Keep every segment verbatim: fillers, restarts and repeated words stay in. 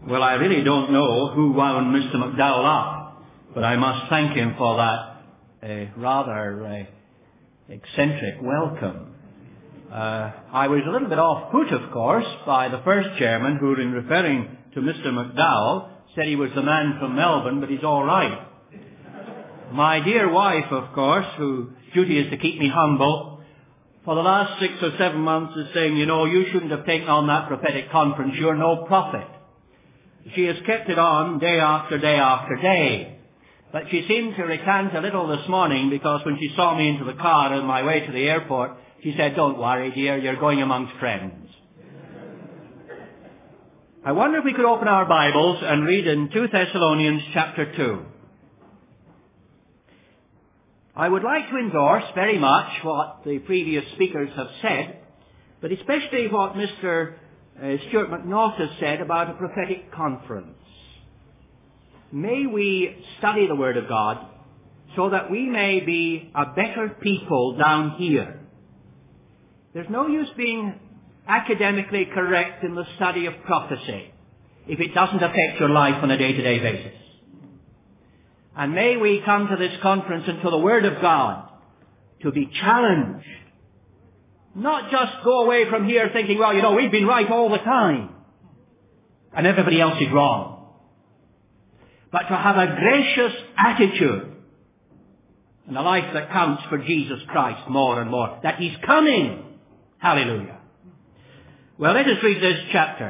Well, I really don't know who wound Mister McDowell up, but I must thank him for that uh, rather uh, eccentric welcome. Uh, I was a little bit off put, of course, by the first chairman who, in referring to Mister McDowell, said he was the man from Melbourne, but he's all right. My dear wife, of course, whose duty is to keep me humble, for the last six or seven months is saying, you know, you shouldn't have taken on that prophetic conference. You're no prophet. She has kept it on day after day after day. But she seemed to recant a little this morning because when she saw me into the car on my way to the airport, she said, don't worry, dear, you're going amongst friends. I wonder if we could open our Bibles and read in Second Thessalonians chapter two. I would like to endorse very much what the previous speakers have said, but especially what Mister Uh, Stuart McNaught has said about a prophetic conference. May we study the Word of God so that we may be a better people down here. There's no use being academically correct in the study of prophecy if it doesn't affect your life on a day-to-day basis. And may we come to this conference and to the Word of God to be challenged. Not just go away from here thinking, well, you know, we've been right all the time and everybody else is wrong. But to have a gracious attitude and a life that counts for Jesus Christ more and more. That He's coming. Hallelujah. Well, let us read this chapter.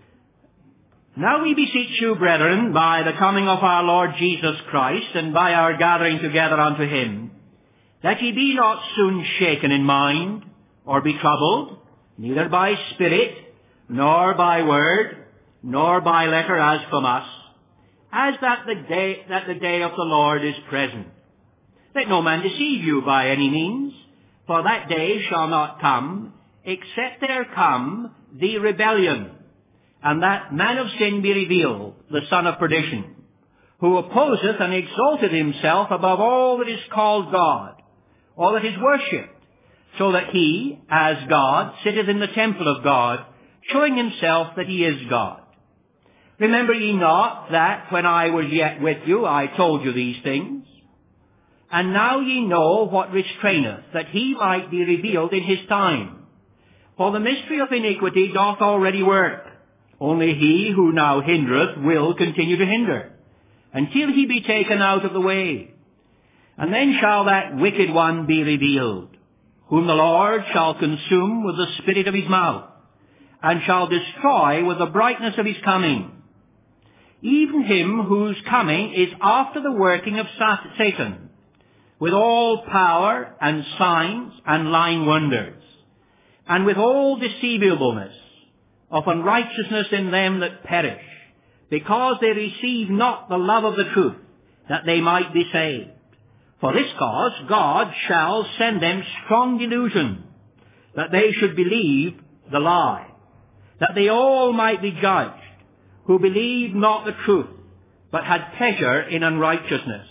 Now we beseech you, brethren, by the coming of our Lord Jesus Christ and by our gathering together unto Him, that ye be not soon shaken in mind, or be troubled, neither by spirit, nor by word, nor by letter as from us, as that the day, that the day of the Lord is present. Let no man deceive you by any means, for that day shall not come, except there come the rebellion, and that man of sin be revealed, the son of perdition, who opposeth and exalteth himself above all that is called God, all that is worshipped, so that he, as God, sitteth in the temple of God, showing himself that he is God. Remember ye not that when I was yet with you, I told you these things? And now ye know what restraineth, that he might be revealed in his time. For the mystery of iniquity doth already work. Only he who now hindereth will continue to hinder, until he be taken out of the way. And then shall that wicked one be revealed, whom the Lord shall consume with the spirit of his mouth, and shall destroy with the brightness of his coming. Even him whose coming is after the working of Satan, with all power and signs and lying wonders, and with all deceivableness of unrighteousness in them that perish, because they receive not the love of the truth, that they might be saved. For this cause God shall send them strong delusion, that they should believe the lie, that they all might be judged, who believed not the truth, but had pleasure in unrighteousness.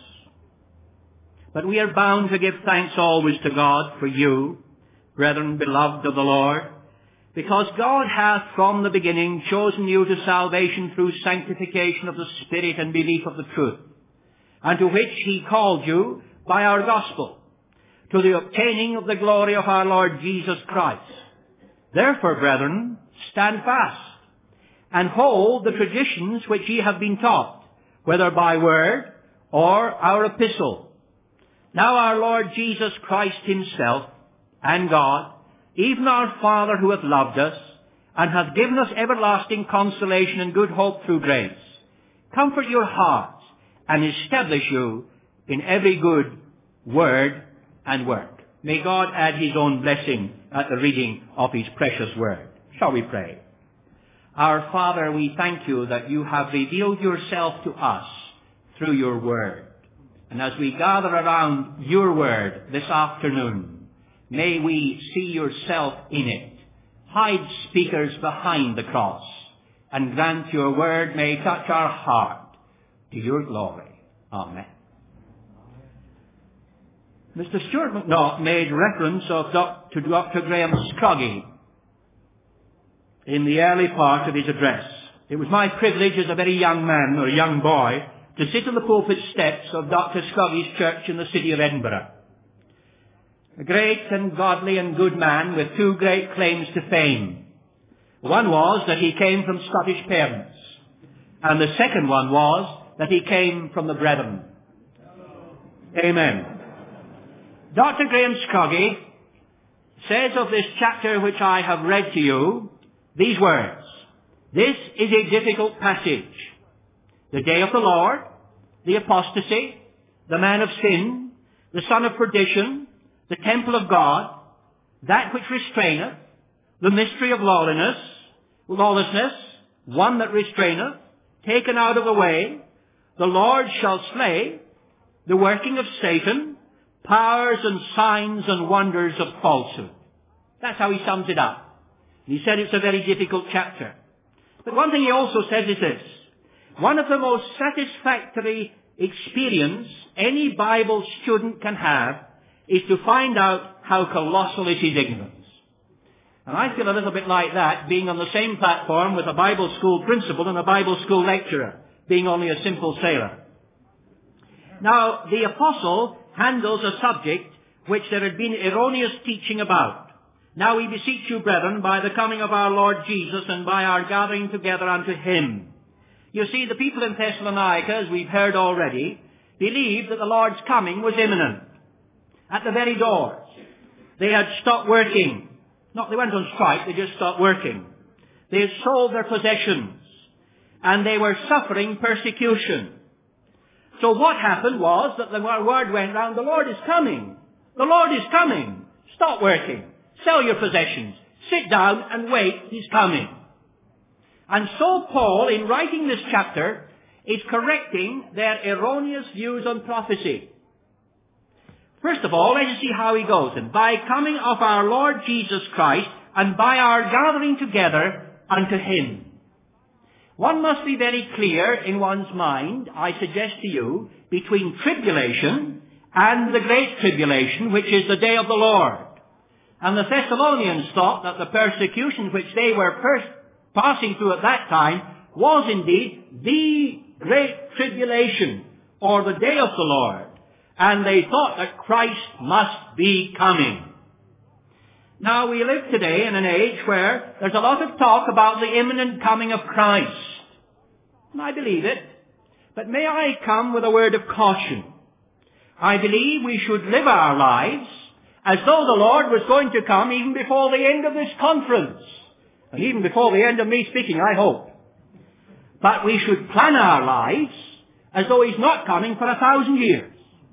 But we are bound to give thanks always to God for you, brethren beloved of the Lord, because God hath from the beginning chosen you to salvation through sanctification of the Spirit and belief of the truth, unto which He called you by our gospel, to the obtaining of the glory of our Lord Jesus Christ. Therefore, brethren, stand fast, and hold the traditions which ye have been taught, whether by word or our epistle. Now our Lord Jesus Christ Himself, and God, even our Father who hath loved us, and hath given us everlasting consolation and good hope through grace, comfort your hearts, and establish you in every good word and work. May God add His own blessing at the reading of His precious word. Shall we pray? Our Father, we thank you that you have revealed yourself to us through your word. And as we gather around your word this afternoon, may we see yourself in it. Hide speakers behind the cross, and grant your word may touch our heart to your glory. Amen. Mister Stuart McNaught made reference of doc, to Doctor Graham Scroggie in the early part of his address. It was my privilege as a very young man, or a young boy, to sit on the pulpit steps of Doctor Scroggy's church in the city of Edinburgh. A great and godly and good man with two great claims to fame. One was that he came from Scottish parents, and the second one was that he came from the Brethren. Amen. Doctor Graham Scroggy says of this chapter which I have read to you these words: "This is a difficult passage. The day of the Lord, the apostasy, the man of sin, the son of perdition, the temple of God, that which restraineth, the mystery of lawlessness, lawlessness, one that restraineth, taken out of the way, the Lord shall slay, the working of Satan, powers and signs and wonders of falsehood." That's how he sums it up. He said it's a very difficult chapter. But one thing he also says is this: one of the most satisfactory experience any Bible student can have is to find out how colossal is his ignorance. And I feel a little bit like that, being on the same platform with a Bible school principal and a Bible school lecturer, being only a simple sailor. Now, the apostle handles a subject which there had been erroneous teaching about. "Now we beseech you, brethren, by the coming of our Lord Jesus and by our gathering together unto him." You see, the people in Thessalonica, as we've heard already, believed that the Lord's coming was imminent. At the very doors. They had stopped working. Not they went on strike, they just stopped working. They had sold their possessions. And they were suffering persecution. So what happened was that the word went round, the Lord is coming. The Lord is coming. Stop working. Sell your possessions. Sit down and wait. He's coming. And so Paul, in writing this chapter, is correcting their erroneous views on prophecy. First of all, let's see how he goes. "And by coming of our Lord Jesus Christ, and by our gathering together unto him." One must be very clear in one's mind, I suggest to you, between tribulation and the great tribulation, which is the day of the Lord. And the Thessalonians thought that the persecution which they were first passing through at that time was indeed the great tribulation, or the day of the Lord. And they thought that Christ must be coming. Now, we live today in an age where there's a lot of talk about the imminent coming of Christ. And I believe it. But may I come with a word of caution? I believe we should live our lives as though the Lord was going to come even before the end of this conference. And even before the end of me speaking, I hope. But we should plan our lives as though he's not coming for a thousand years.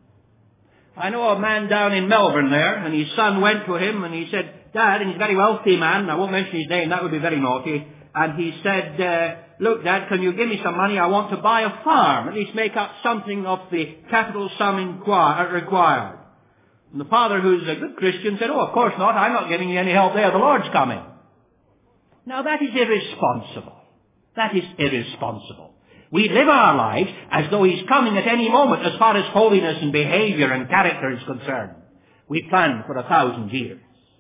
I know a man down in Melbourne there, and his son went to him and he said, "Dad," and he's a very wealthy man, I won't mention his name, that would be very naughty, and he said, uh, "Look, Dad, can you give me some money? I want to buy a farm, at least make up something of the capital sum inquire, required." And the father, who's a good Christian, said, "Oh, of course not, I'm not giving you any help there, the Lord's coming." Now that is irresponsible. That is irresponsible. We live our lives as though he's coming at any moment as far as holiness and behavior and character is concerned. We plan for a thousand years.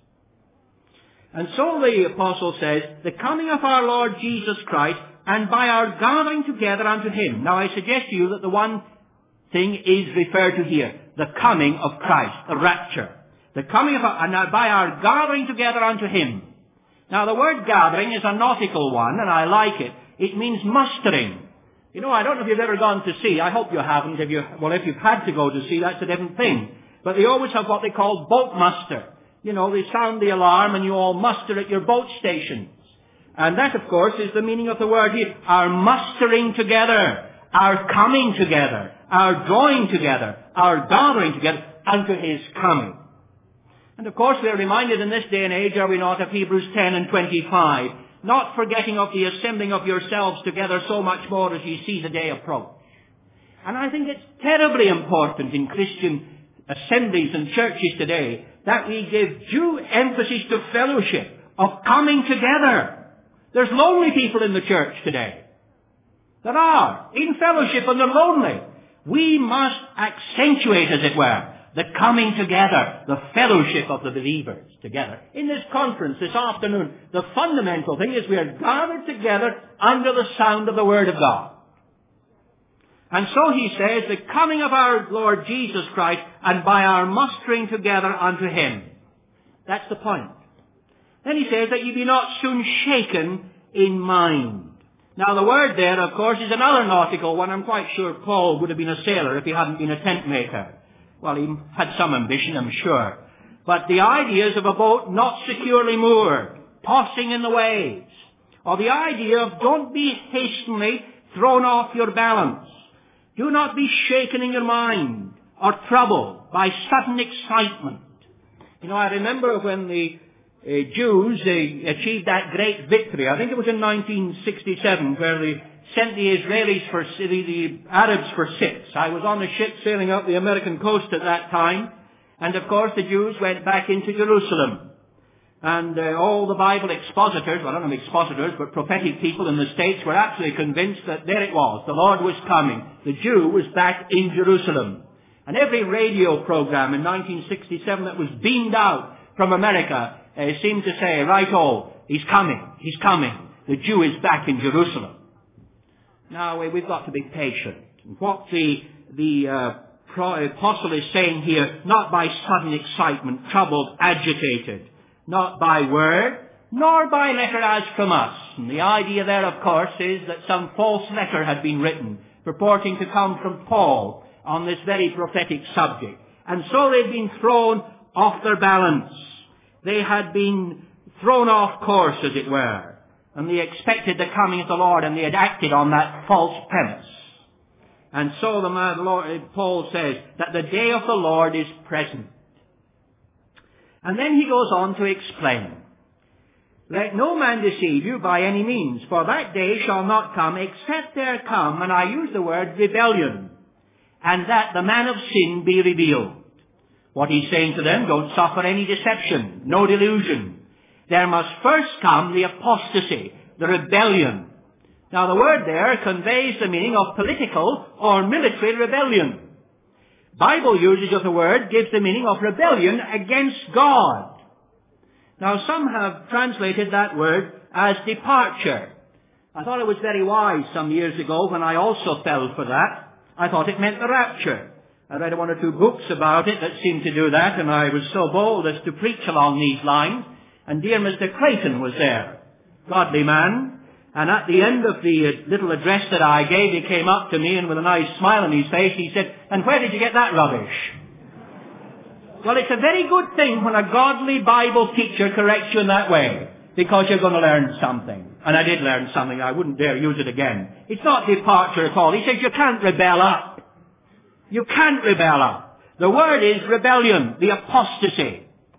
And so the apostle says, "The coming of our Lord Jesus Christ, and by our gathering together unto him." Now I suggest to you that the one thing is referred to here, the coming of Christ, the rapture. The coming of our, and by our gathering together unto him. Now the word gathering is a nautical one, and I like it. It means mustering. You know, I don't know if you've ever gone to sea. I hope you haven't. If you, well, if you've had to go to sea, that's a different thing. But they always have what they call boat muster. You know, they sound the alarm and you all muster at your boat stations. And that, of course, is the meaning of the word here. Our mustering together, our coming together, our drawing together, our gathering together unto his coming. And of course, we are reminded in this day and age, are we not, of Hebrews ten and twenty-five. Not forgetting of the assembling of yourselves together so much more as ye see the day approach. And I think it's terribly important in Christian assemblies and churches today that we give due emphasis to fellowship, of coming together. There's lonely people in the church today. There are, in fellowship, and they're lonely. We must accentuate, as it were, the coming together, the fellowship of the believers together. In this conference this afternoon, the fundamental thing is we are gathered together under the sound of the Word of God. And so he says, the coming of our Lord Jesus Christ, and by our mustering together unto him. That's the point. Then he says that ye be not soon shaken in mind. Now the word there, of course, is another nautical one. I'm quite sure Paul would have been a sailor if he hadn't been a tent maker. Well, he had some ambition, I'm sure. But the idea is of a boat not securely moored, tossing in the waves. Or the idea of don't be hastily thrown off your balance. Do not be shaken in your mind or troubled by sudden excitement. You know, I remember when the uh, Jews uh, achieved that great victory. I think it was in nineteen sixty-seven where they sent the Israelis for, the, the Arabs for six. I was on a ship sailing up the American coast at that time. And of course the Jews went back into Jerusalem. And uh, all the Bible expositors, well, I don't know expositors, but prophetic people in the States were absolutely convinced that there it was. The Lord was coming. The Jew was back in Jerusalem. And every radio program in nineteen sixty-seven that was beamed out from America uh, seemed to say, right-o, he's coming, he's coming. The Jew is back in Jerusalem. Now, uh, we've got to be patient. What the, the uh, pro- apostle is saying here, not by sudden excitement, troubled, agitated. Not by word, nor by letter as from us. And the idea there, of course, is that some false letter had been written, purporting to come from Paul on this very prophetic subject. And so they'd been thrown off their balance. They had been thrown off course, as it were. And they expected the coming of the Lord, and they had acted on that false premise. And so the man, Lord, Paul says that the day of the Lord is present. And then he goes on to explain, let no man deceive you by any means, for that day shall not come except there come, and I use the word rebellion, and that the man of sin be revealed. What he's saying to them, don't suffer any deception, no delusion. There must first come the apostasy, the rebellion. Now the word there conveys the meaning of political or military rebellion. Bible usage of the word gives the meaning of rebellion against God. Now some have translated that word as departure. I thought it was very wise some years ago when I also fell for that. I thought it meant the rapture. I read one or two books about it that seemed to do that, and I was so bold as to preach along these lines. And dear Mister Clayton was there, godly man. And at the end of the little address that I gave, he came up to me and with a nice smile on his face, he said, and where did you get that rubbish? Well, it's a very good thing when a godly Bible teacher corrects you in that way, because you're going to learn something. And I did learn something. I wouldn't dare use it again. It's not departure at all. He says you can't rebel up. You can't rebel up. The word is rebellion, the apostasy.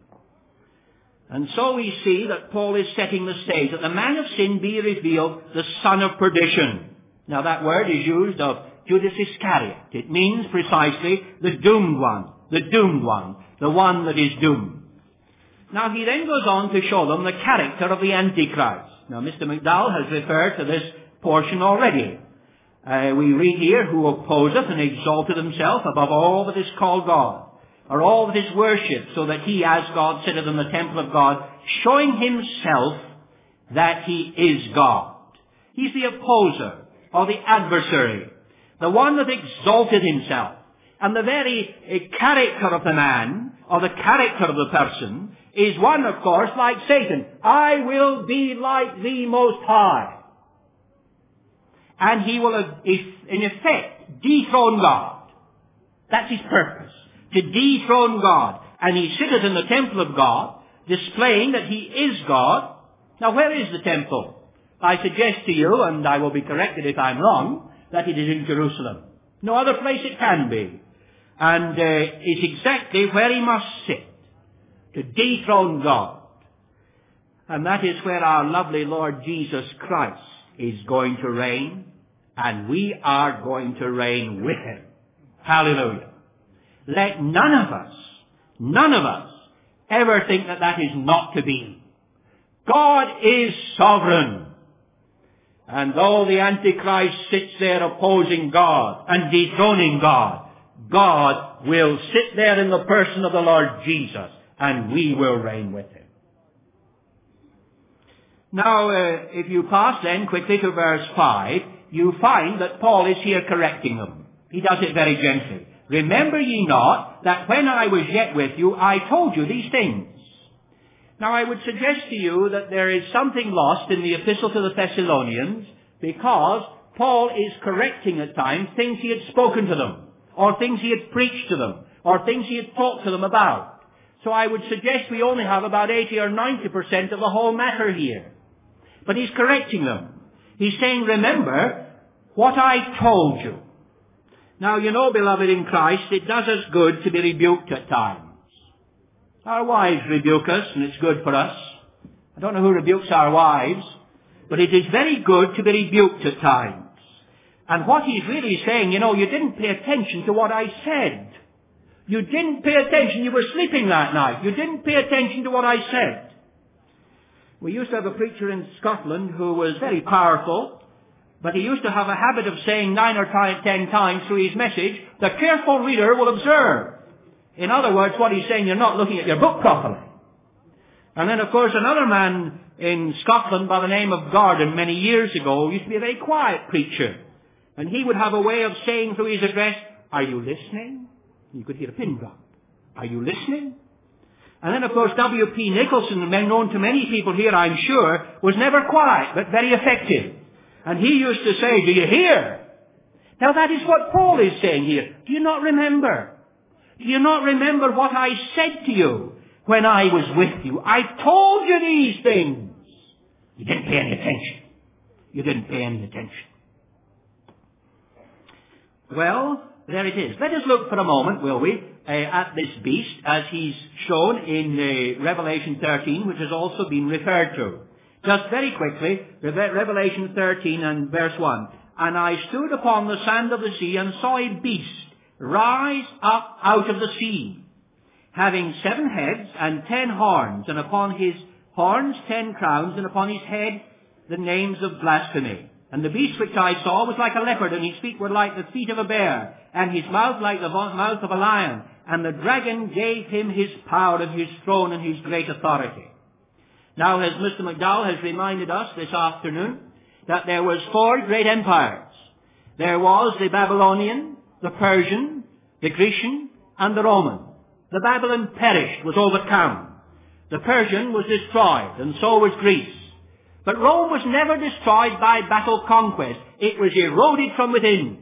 And so we see that Paul is setting the stage, that the man of sin be revealed, the son of perdition. Now that word is used of Judas Iscariot. It means precisely the doomed one, the doomed one, the one that is doomed. Now he then goes on to show them the character of the Antichrist. Now Mister McDowell has referred to this portion already. Uh, we read here, who opposeth and exalteth himself above all that is called God, or all that is worshipped, so that he, as God, sitteth in the temple of God, showing himself that he is God. He's the opposer, or the adversary, the one that exalted himself. And the very uh, character of the man, or the character of the person, is one, of course, like Satan. I will be like the Most High. And he will, uh, in effect, dethrone God. That's his purpose. To dethrone God. And he sitteth in the temple of God, displaying that he is God. Now where is the temple? I suggest to you, and I will be corrected if I'm wrong, that it is in Jerusalem. No other place it can be. And uh, it's exactly where he must sit, to dethrone God. And that is where our lovely Lord Jesus Christ is going to reign, and we are going to reign with him. Hallelujah. Let none of us, none of us, ever think that that is not to be. God is sovereign. And though the Antichrist sits there opposing God and dethroning God, God will sit there in the person of the Lord Jesus, and we will reign with him. Now, uh, if you pass then quickly to verse five, you find that Paul is here correcting them. He does it very gently. Remember ye not that when I was yet with you, I told you these things. Now, I would suggest to you that there is something lost in the epistle to the Thessalonians, because Paul is correcting at times things he had spoken to them, or things he had preached to them, or things he had talked to them about. So I would suggest we only have about eighty or ninety percent of the whole matter here. But he's correcting them. He's saying, remember what I told you. Now, you know, beloved in Christ, it does us good to be rebuked at times. Our wives rebuke us, and it's good for us. I don't know who rebukes our wives, but it is very good to be rebuked at times. And what he's really saying, you know, you didn't pay attention to what I said. You didn't pay attention. You were sleeping that night. You didn't pay attention to what I said. We used to have a preacher in Scotland who was very powerful, but he used to have a habit of saying nine or ten times through his message, the careful reader will observe. In other words, what he's saying, you're not looking at your book properly. And then, of course, another man in Scotland by the name of Gordon many years ago used to be a very quiet preacher. And he would have a way of saying through his address, are you listening? You could hear a pin drop. Are you listening? And then, of course, W P Nicholson, known to many people here, I'm sure, was never quiet, but very effective. And he used to say, do you hear? Now, that is what Paul is saying here. Do you not remember? Do you not remember what I said to you when I was with you? I told you these things. You didn't pay any attention. You didn't pay any attention. Well, there it is. Let us look for a moment, will we, uh, at this beast as he's shown in uh, Revelation thirteen, which has also been referred to. Just very quickly, Revelation thirteen and verse one. And I stood upon the sand of the sea and saw a beast rise up out of the sea, having seven heads and ten horns, and upon his horns ten crowns, and upon his head the names of blasphemy. And the beast which I saw was like a leopard, and his feet were like the feet of a bear, and his mouth like the mouth of a lion. And the dragon gave him his power and his throne and his great authority. Now, as Mister McDowell has reminded us this afternoon, that there was four great empires. There was the Babylonian, the Persian, the Grecian, and the Roman. The Babylon perished, was overcome. The Persian was destroyed, and so was Greece. But Rome was never destroyed by battle conquest. It was eroded from within.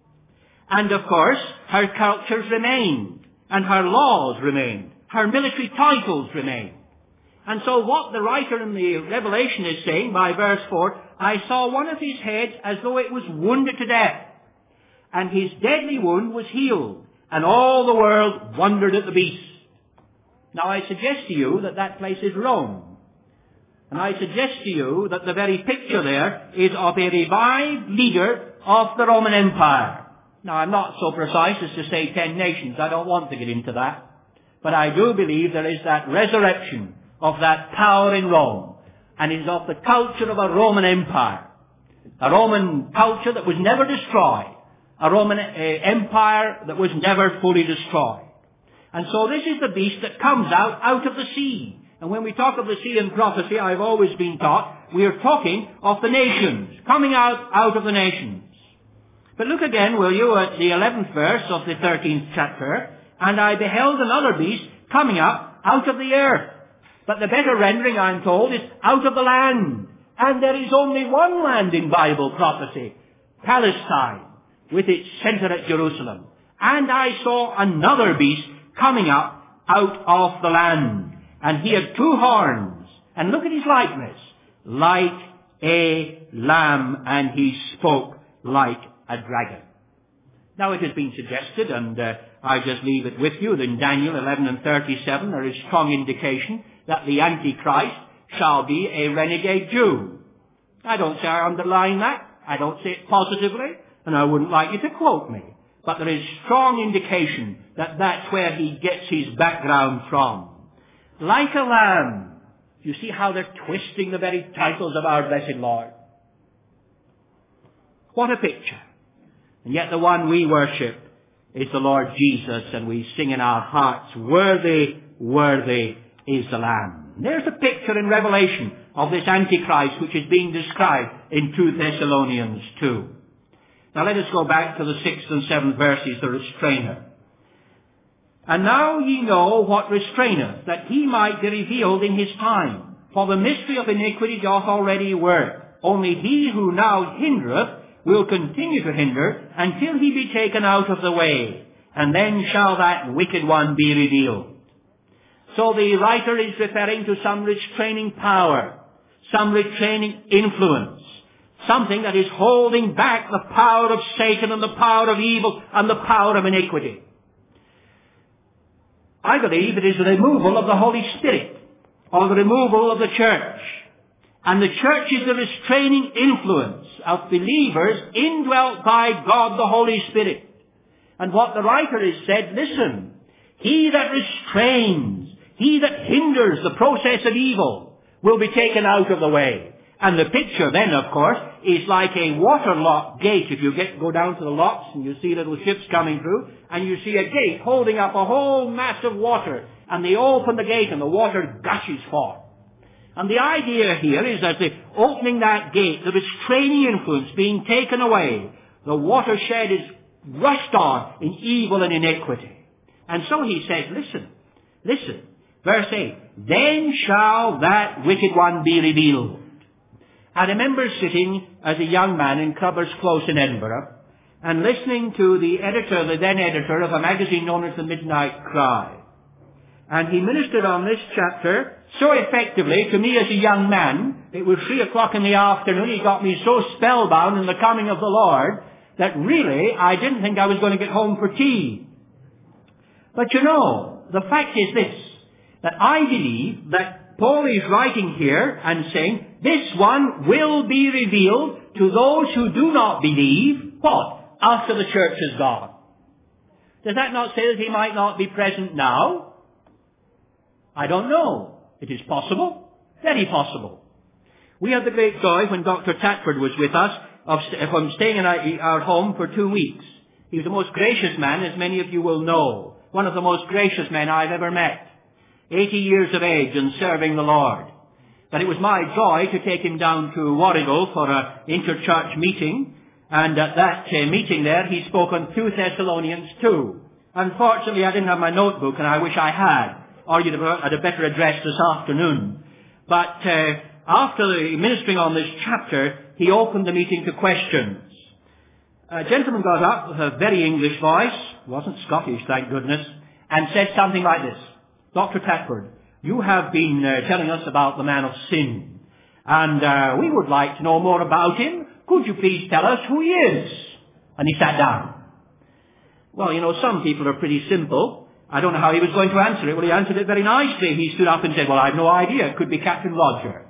And of course, her cultures remained, and her laws remained. Her military titles remained. And so what the writer in the Revelation is saying by verse four, I saw one of his heads as though it was wounded to death, and his deadly wound was healed, and all the world wondered at the beast. Now I suggest to you that that place is Rome. And I suggest to you that the very picture there is of a revived leader of the Roman Empire. Now I'm not so precise as to say ten nations. I don't want to get into that. But I do believe there is that resurrection of that power in Rome. And it is of the culture of a Roman Empire. A Roman culture that was never destroyed. A Roman uh, Empire that was never fully destroyed. And so this is the beast that comes out, out of the sea. And when we talk of the sea in prophecy, I've always been taught, we are talking of the nations, coming out, out of the nations. But look again, will you, at the eleventh verse of the thirteenth chapter. And I beheld another beast coming up out of the earth. But the better rendering, I'm told, is out of the land. And there is only one land in Bible prophecy, Palestine, with its center at Jerusalem. And I saw another beast coming up out of the land. And he had two horns. And look at his likeness. Like a lamb, and he spoke like a dragon. Now it has been suggested, and uh, I just leave it with you, that in Daniel eleven and thirty-seven there is strong indication that the Antichrist shall be a renegade Jew. I don't say I underline that. I don't say it positively, and I wouldn't like you to quote me. But there is strong indication that that's where he gets his background from. Like a lamb. You see how they're twisting the very titles of our blessed Lord. What a picture. And yet the one we worship is the Lord Jesus, and we sing in our hearts, worthy, worthy is the Lamb. There's a picture in Revelation of this Antichrist which is being described in two Thessalonians two. Now let us go back to the sixth and seventh verses, the restrainer. And now ye know what restraineth, that he might be revealed in his time. For the mystery of iniquity doth already work. Only he who now hindereth will continue to hinder until he be taken out of the way. And then shall that wicked one be revealed. So the writer is referring to some restraining power, some restraining influence, something that is holding back the power of Satan and the power of evil and the power of iniquity. I believe it is the removal of the Holy Spirit, or the removal of the church. And the church is the restraining influence of believers indwelt by God the Holy Spirit. And what the writer has said, listen, he that restrains, he that hinders the process of evil will be taken out of the way. And the picture then, of course, is like a waterlock gate. If you get go down to the locks and you see little ships coming through, and you see a gate holding up a whole mass of water, and they open the gate and the water gushes forth. And the idea here is that the opening that gate, the restraining influence being taken away, the watershed is rushed on in evil and iniquity. And so he says, listen, listen, verse eight, then shall that wicked one be revealed. I remember sitting as a young man in Clubbers Close in Edinburgh and listening to the editor, the then editor of a magazine known as The Midnight Cry. And he ministered on this chapter so effectively to me as a young man. It was three o'clock in the afternoon. He got me so spellbound in the coming of the Lord that really I didn't think I was going to get home for tea. But you know, the fact is this, that I believe that Paul is writing here and saying, this one will be revealed to those who do not believe, what? After the church is gone. Does that not say that he might not be present now? I don't know. It is possible. Very possible. We had the great joy when Doctor Tatford was with us of, of staying in our, our home for two weeks. He was the most gracious man, as many of you will know. One of the most gracious men I've ever met. eighty years of age and serving the Lord. But it was my joy to take him down to Warrigal for an inter-church meeting. And at that uh, meeting there, he spoke on two Thessalonians two. Unfortunately, I didn't have my notebook, and I wish I had, or you'd have had a better address this afternoon. But uh, after the ministering on this chapter, he opened the meeting to questions. A gentleman got up with a very English voice, wasn't Scottish, thank goodness, and said something like this. Doctor Tatford, you have been uh, telling us about the man of sin, and uh, we would like to know more about him. Could you please tell us who he is? And he sat down. Well, you know, some people are pretty simple. I don't know how he was going to answer it. Well, he answered it very nicely. He stood up and said, well, I've no idea. It could be Captain Roger.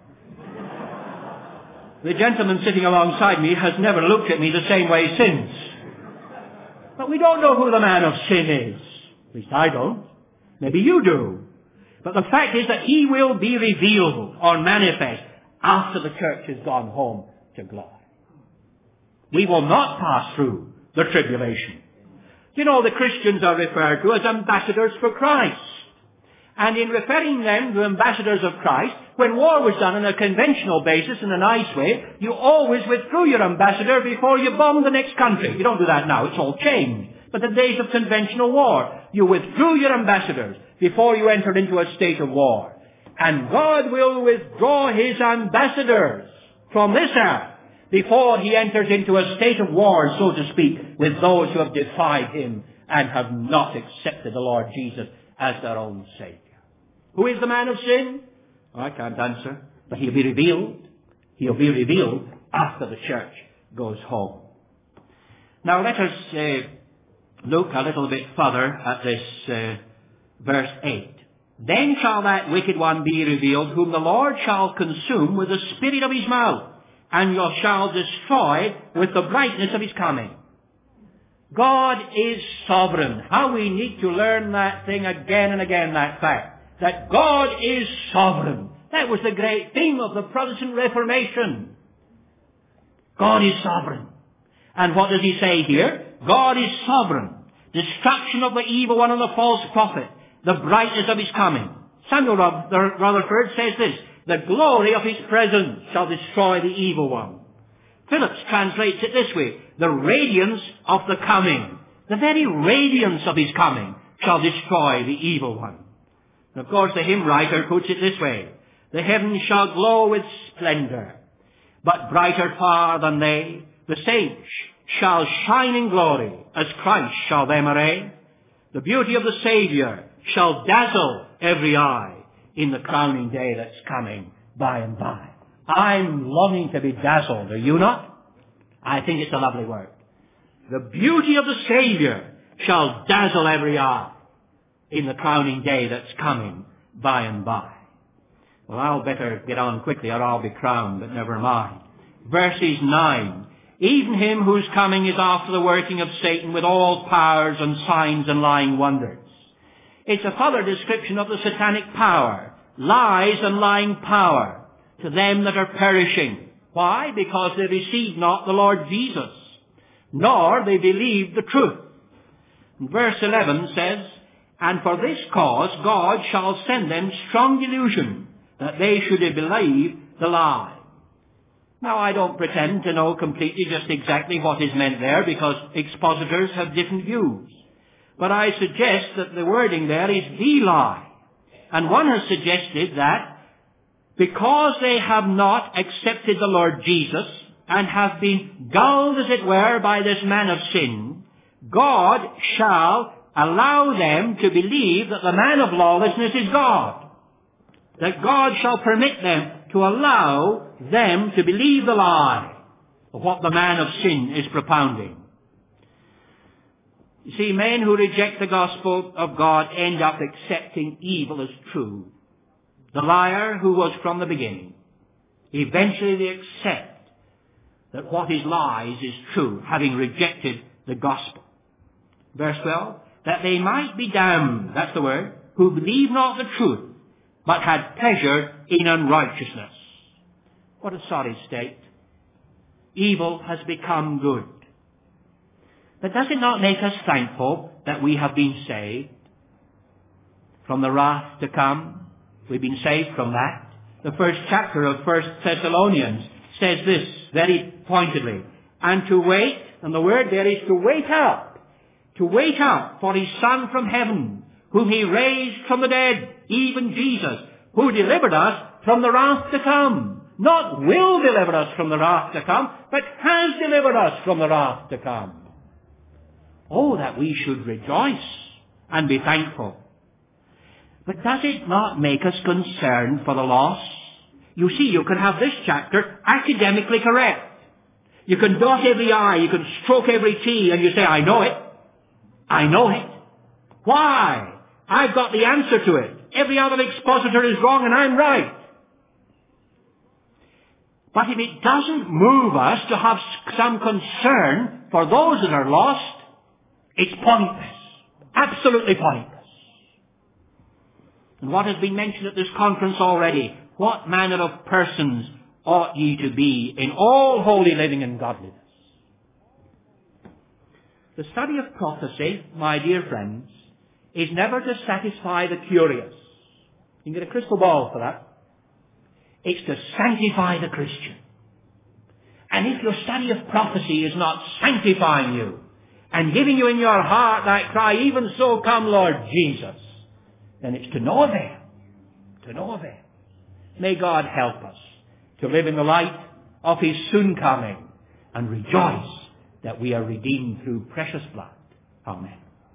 The gentleman sitting alongside me has never looked at me the same way since. But we don't know who the man of sin is. At least I don't. Maybe you do. But the fact is that he will be revealed or manifest after the church has gone home to glory. We will not pass through the tribulation. You know, the Christians are referred to as ambassadors for Christ. And in referring them to ambassadors of Christ, when war was done on a conventional basis in a nice way, you always withdrew your ambassador before you bombed the next country. You don't do that now. It's all changed. But the days of conventional war, you withdrew your ambassadors before you entered into a state of war. And God will withdraw his ambassadors from this earth before he enters into a state of war, so to speak, with those who have defied him and have not accepted the Lord Jesus as their own Savior. Who is the man of sin? Oh, I can't answer, but he'll be revealed. He'll be revealed after the church goes home. Now let us uh, look a little bit further at this uh, verse eight. Then shall that wicked one be revealed, whom the Lord shall consume with the spirit of his mouth, and shall destroy with the brightness of his coming. God is sovereign. How we need to learn that thing again and again, that fact. That God is sovereign. That was the great theme of the Protestant Reformation. God is sovereign. And what does he say here? God is sovereign. destruction of the evil one and the false prophet, the brightness of his coming. Samuel Rutherford says this, the glory of his presence shall destroy the evil one. Phillips translates it this way, the radiance of the coming, the very radiance of his coming shall destroy the evil one. And of course the hymn writer puts it this way, the heavens shall glow with splendor, but brighter far than they, the saints shall shine in glory, as Christ shall them array. The beauty of the Saviour shall dazzle every eye in the crowning day that's coming by and by. I'm longing to be dazzled, are you not? I think it's a lovely word. The beauty of the Saviour shall dazzle every eye in the crowning day that's coming by and by. Well, I'll better get on quickly or I'll be crowned, but never mind. Verses nine. Even him whose coming is after the working of Satan with all powers and signs and lying wonders. It's a further description of the satanic power, lies and lying power, to them that are perishing. Why? Because they receive not the Lord Jesus, nor they believe the truth. And verse eleven says, and for this cause God shall send them strong delusion, that they should believe the lie. Now, I don't pretend to know completely just exactly what is meant there, because expositors have different views. But I suggest that the wording there is the lie. And one has suggested that because they have not accepted the Lord Jesus and have been gulled, as it were, by this man of sin, God shall allow them to believe that the man of lawlessness is God. That God shall permit them to allow them to believe the lie of what the man of sin is propounding. You see, men who reject the gospel of God end up accepting evil as true. The liar who was from the beginning, eventually they accept that what is lies is true, having rejected the gospel. Verse twelve, that they might be damned, that's the word, who believe not the truth, but had pleasure in unrighteousness. What a sorry state. Evil has become good. But does it not make us thankful that we have been saved from the wrath to come? We've been saved from that. The first chapter of First Thessalonians says this very pointedly. And to wait, and the word there is to wait up, to wait up for his Son from heaven, whom he raised from the dead, even Jesus, who delivered us from the wrath to come. Not will deliver us from the wrath to come, but has delivered us from the wrath to come. Oh, that we should rejoice and be thankful. But does it not make us concerned for the lost? You see, you can have this chapter academically correct. You can dot every I, you can stroke every T, and you say, I know it. I know it. Why? I've got the answer to it. Every other expositor is wrong and I'm right. But if it doesn't move us to have some concern for those that are lost, it's pointless. Absolutely pointless. And what has been mentioned at this conference already, what manner of persons ought ye to be in all holy living and godliness? The study of prophecy, my dear friends, is never to satisfy the curious. You can get a crystal ball for that. It's to sanctify the Christian. And if your study of prophecy is not sanctifying you and giving you in your heart that cry, even so come Lord Jesus, then it's to no avail. To no avail. May God help us to live in the light of his soon coming and rejoice that we are redeemed through precious blood. Amen.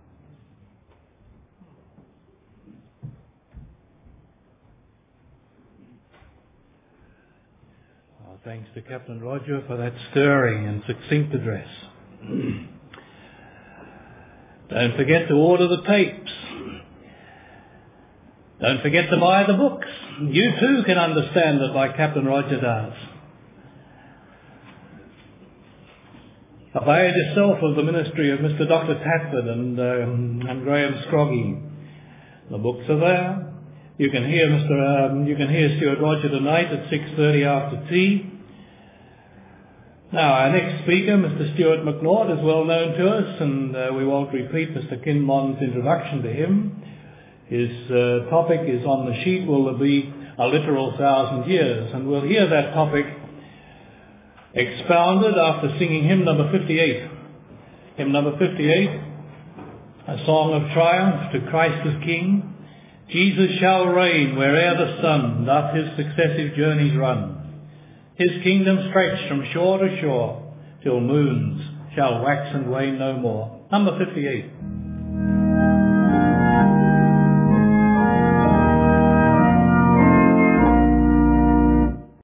Thanks to Captain Roger for that stirring and succinct address. Don't forget to order the tapes. Don't forget to buy the books. You too can understand it like Captain Roger does. Avail yourself of the ministry of Mister Doctor Tatford and, um, and Graham Scroggy. The books are there. You can hear Mister Um, you can hear Stuart Roger tonight at six thirty after tea. Now, our next speaker, Mister Stuart McNaught, is well known to us, and uh, we won't repeat Mister Kinmon's introduction to him. His uh, topic is on the sheet, will there be a literal thousand years? And we'll hear that topic expounded after singing hymn number fifty-eight. Hymn number fifty-eight, a song of triumph to Christ as King. Jesus shall reign where'er the sun doth his successive journeys run. His kingdom stretched from shore to shore, till moons shall wax and wane no more. Number fifty-eight.